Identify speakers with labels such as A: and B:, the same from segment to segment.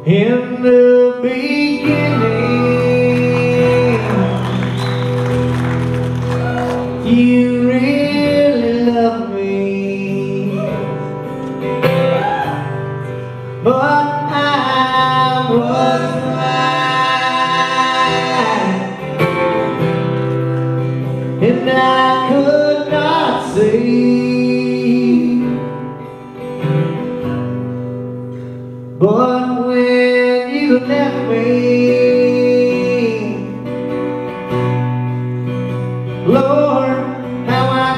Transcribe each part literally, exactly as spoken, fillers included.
A: In the beginning, you really loved me, but I was blind, and I could not see. But when you left me, Lord, how I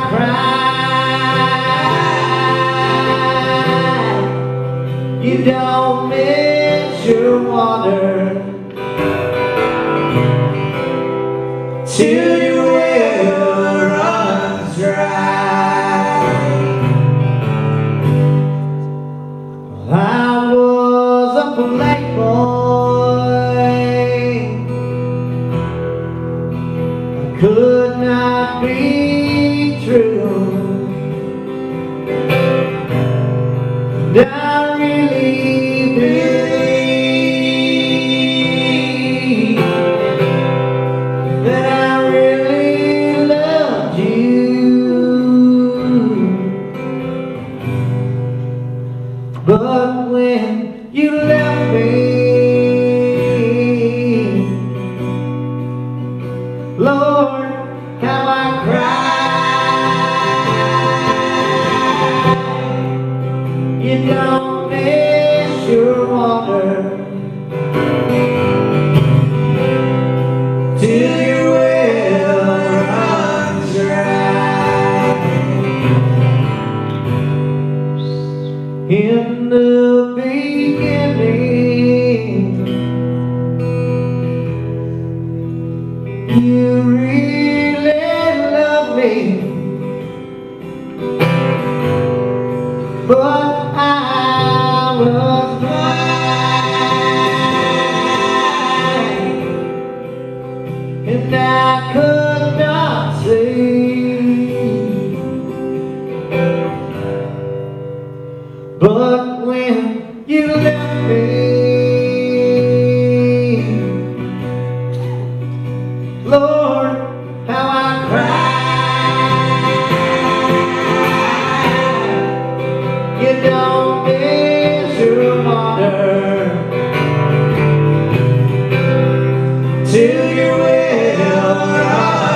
A: cried. You don't measure water till your well runs dry. I was a playboy, I could not be true, and I really believe that I really loved you. But when you left me, Lord, how I cried. You don't measure water till your well runs dry. In the beginning, you really loved me, but I was blind, and I could not see. But when you left me, Lord, how I cried. You don't measure water till your well runs